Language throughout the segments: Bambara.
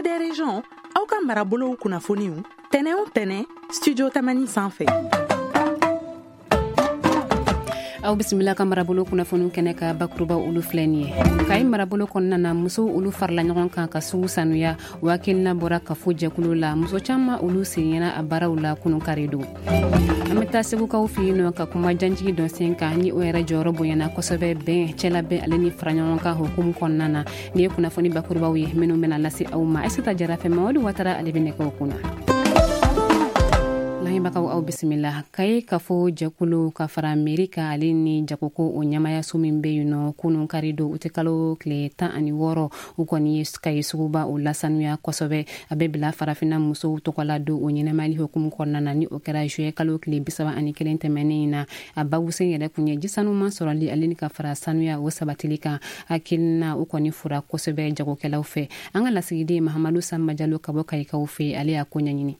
des régions aw ka marabolow kunnafoniw tɛnɛ o tɛnɛ studio tamani sanfɛ. aw bisimila ka marabolo kunnafoniw kɛnɛ ka bakuruba olu filɛ nin ye. kayi marabolo kɔnɔna na musow olu farala ɲɔgɔn kan ka sugu sanuya wakilina bɔra kafo jɛkulu la. muso caman olu seginna a baaraw la kunun kari don. an bɛ taa segukaw fɛ yen nɔ ka kuma janjigi dɔn sen kan ni o yɛrɛ jɔyɔrɔ bonyana kosɛbɛ bɛn cɛlabɛn ale ni fara ɲɔgɔn kan hukumu kɔnɔna na. ni ye kunnafoni bakurubaw ye minnu bɛna lase aw ma. Aisata Jara fɛ Mamadu Watara ale bɛ nɛgɛw kunna. Lahibakaw aw bisimila. kayi kafo jɛkulu ka fara meri ka ale ni jagoko o ɲamayaso min bɛ yen nɔ kunun kari don u tɛ kalo tile 16 u kɔni ye kayi suguba o lasanuya kosɛbɛ. a bɛ bila farafina musow tɔgɔla don o ɲɛnɛmali hukumu kɔnɔna na ni o kɛra juillet kalo tile 31 tɛmɛnen na. a babusen yɛrɛ kun ye jisanuman sɔrɔli ale ni ka fara sanuya o sabatili kan. hakilina u kɔni fura kosɛbɛ jagokɛlaw fɛ. an ka lasigiden Mahamadu Samba Jalo ka bɔ kayikaw fɛ ale y'a ko ɲɛɲini.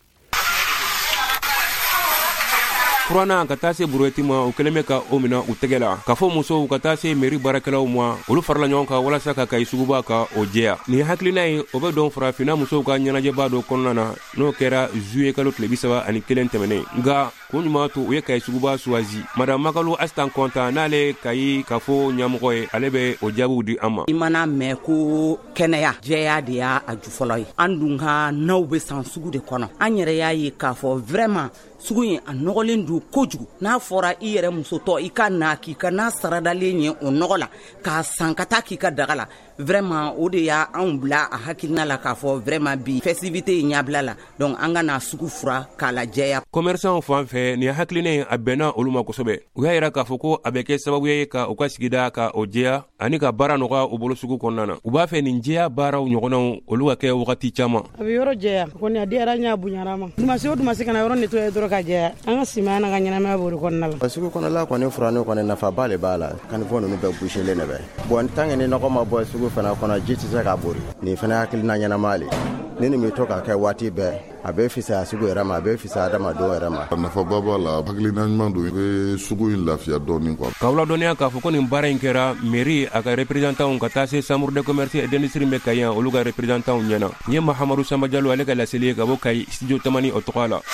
Kurana ka taa se buruwɛti ma u kɛlen bɛ ka o mina u tɛgɛ la. ka fɔ musow ka taa se meri baarakɛlaw ma olu farala ɲɔgɔn kan walasa ka kayi suguba ka o jɛya. nin hakilina ye o bɛ dɔn farafina musow ka ɲɛnajɛba dɔ kɔnɔna na n'o kɛra juillet kalo tile 31 tɛmɛnen. nka kun ɲuman to u ye kayi suguba suwazi. madame Makalu Astan Kɔntan n'ale kayi ka fɔ ɲɛmɔgɔ ye ale bɛ o jaabiw di an ma. I mana mɛn ko kɛnɛya jɛya de y'a ju fɔlɔ ye. an dun ka naw bɛ san sugu de kɔnɔ. an yɛrɛ y'a ye k'a fɔ vraiment sugu in a nɔgɔlen don kojugu. n'a fɔra i yɛrɛ musotɔ i ka na k'i ka na saradalen ye o nɔgɔ la k'a san ka taa k'i ka daga la vraiment o de y'a anw bila a hakilina la k'a fɔ vraiment bi festivité ye ɲabila la donc an ka na sugu fura k'a la jɛya. commerçant fan fɛ nin hakilina a bɛnna olu ma kosɛbɛ. u y'a yira k'a fɔ ko a bɛ kɛ sababu ye ka u ka sigida ka o jɛya ani ka baara nɔgɔya u bolo sugu kɔnɔna na. u b'a fɛ nin jɛya baaraw ɲɔgɔnnaw olu ka kɛ wagati caman. a bɛ yɔrɔ jɛya kɔni a diyara ɲa buɲara ma. dumasi o dumasi kana yɔrɔ nettoyer dɔrɔn ka jɛya an ka simaya n'a ka ɲɛnamaya b'o de kɔnɔna la. sugu kɔnɔla kɔni furani kɔni nafaba de b'a la kanifɔ ninnu bɛɛ bouchelen de bɛ. bon tant que ni nɔgɔ ma bɔ sugu fana kɔnɔ ji tɛ se ka bori. nin fana hakilina ɲɛnama le ni nin bɛ to ka kɛ waati bɛɛ a bɛ fisaya sugu yɛrɛ ma a bɛ fisaya adamadenw yɛrɛ ma. nafaba b'a la hakilina ɲuman don i bɛ sugu in lafiya dɔɔnin quoi. k'aw ladɔnniya k'a fɔ ko nin baara in kɛra mairie a ka représentanw ka taa se chambre de commerce et d'industrie bɛ kayi yan olu ka représentanw ɲɛna. nin ye Mahamadu Samba Jalo ale ka laseli ye ka bɔ kayi studio tamani o tɔgɔ la.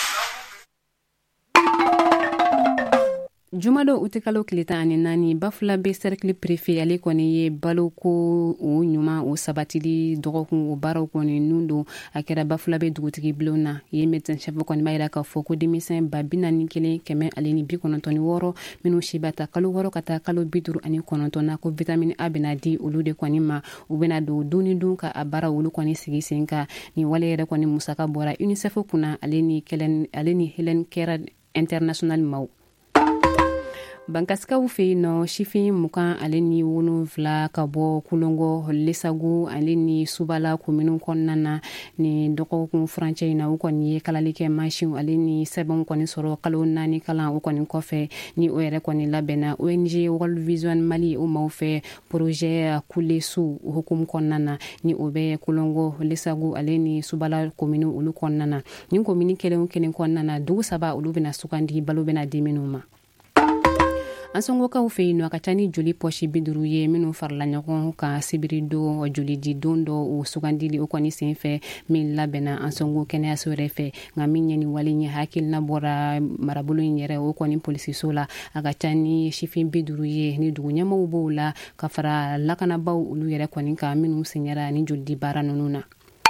jumado u tɛ kalo tile 14 Bafula be cercle préfet ale kɔni ye baloko o ɲuman o sabatili dɔgɔkun o baaraw kɔni nun don a kɛra Bafula be dugutigi bulon na. ye médecin chef kɔni b'a yira k'a fɔ ko denmisɛn 41,196 minnu si b'a ta kalo 6 ka taa kalo 59 na ko vitamine A bɛna di olu de kɔni ma. u bɛna don don ni don ka a baara olu kɔni sigi sen kan. nin wale yɛrɛ kɔni musaka bɔra UNICEF kunna ale ni Helen Kera International Maw. Bankasikaw fɛ yen nɔ sifin 20 ale ni 7 ka bɔ Kulongo Lesagu ale ni Subala kominu kɔnɔna na. ni dɔgɔkun furancɛ in na u kɔni ye kalali kɛ mansin ale ni sɛbɛnw kɔni sɔrɔ kalo 4 kalan o kɔni kɔfɛ ni o yɛrɛ kɔni labɛnna. ONG World Vision Mali o maaw fɛ projet Kulesu hukumu kɔnɔna na ni o bɛ Kulongo Lesagu ale ni Subala kominu olu kɔnɔna na. ni komini kelen kɔnɔna na dugu 7 olu bɛna sugandi balo bɛna di minnu ma. an sɔngɔkaw fɛ yen nɔ a ka ca ni joli pɔsi 50 ye minnu farala ɲɔgɔn kan sibiri don joli di don dɔ o sugandili o kɔni sen fɛ min labɛnna an sɔngɔ kɛnɛyaso yɛrɛ fɛ. nka min ɲɛ ni wale ɲɛ hakilina bɔra marabolo in yɛrɛ o kɔni polisiso la. a ka ca ni sifin 50 ye ni dugu ɲɛmɔgɔw b'o la ka fara lakanabaw olu yɛrɛ kɔni kan minnu senyɛra ni joli di baara ninnu na.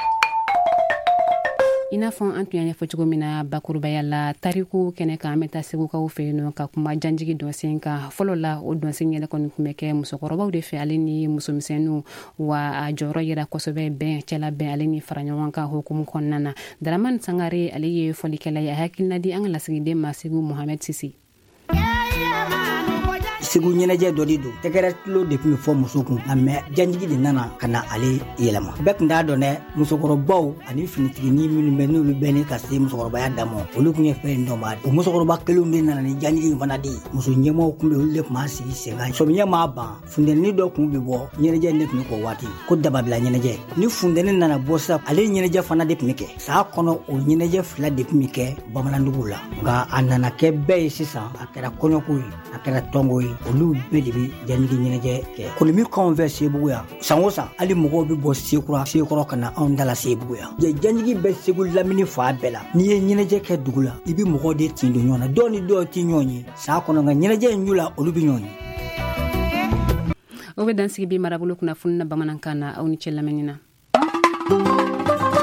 i n'a fɔ an tun y'a ɲɛfɔ cogo min na bakurubaya la tariku kɛnɛ kan an bɛ taa segukaw fɛ yen nɔ ka kuma janjigi dɔnsen kan. fɔlɔ la o dɔnsen yɛrɛ kɔni tun bɛ kɛ musokɔrɔbaw de fɛ ale ni musomisɛnninw wa a jɔyɔrɔ yɛrɛ kosɛbɛ bɛn cɛlabɛn ale ni fara ɲɔgɔn kan hukumu kɔnɔna na. Daramani Sangare ale ye fɔlikɛla ye a hakilina di an ka lasigiden ma Segu Mohamed Sisi. Segu ɲɛnajɛ dɔ de don tɛgɛrɛ tulo de tun bɛ fɔ muso kun nka mɛ janjigi de nana ka na ale yɛlɛma. bɛɛ tun t'a dɔn dɛ musokɔrɔbaw ani finitigini minnu bɛ n'olu bɛ ne ka se musokɔrɔbaya damɔ olu tun ye fɛn dɔn b'a o musokɔrɔba kelenw de nana ni janjigi in fana de ye. muso ɲɛmɔgɔw tun bɛ olu de tun b'a sigi sen kan. sɔmiɲɛ m'a ban funtɛni dɔ tun bɛ bɔ ɲɛnajɛ ne tun bɛ k'o waati ko dababila ɲɛnajɛ ni funtɛni nana bɔ sisan ale ɲɛnajɛ fana de tun bɛ kɛ saa kɔnɔ o ɲɛnajɛ 2 de tun bɛ kɛ bamanandugu la nka a nana kɛ bɛɛ ye sisan a kɛra kɔɲɔko ye a kɛra tɔngo ye olu bɛɛ de bɛ janjigi ɲɛnajɛ kɛ kolimi kanw fɛ Sebugu yan san o san hali mɔgɔw bɛ bɔ sekɔrɔ ka na anw dala Sebugu yan janjigi bɛ Segu lamini fa bɛɛ la n'i ye ɲɛnajɛ kɛ dugu la i bɛ mɔgɔw de tin don ɲɔgɔn na dɔw ni dɔw ti ɲɔgɔn ye san kɔnɔ nka ɲɛnajɛ in ju la olu bɛ ɲɔgɔn ye. O bɛ dansigi bi marabolo kunnafoni na bamanankan na aw ni cɛ lamɛnni na.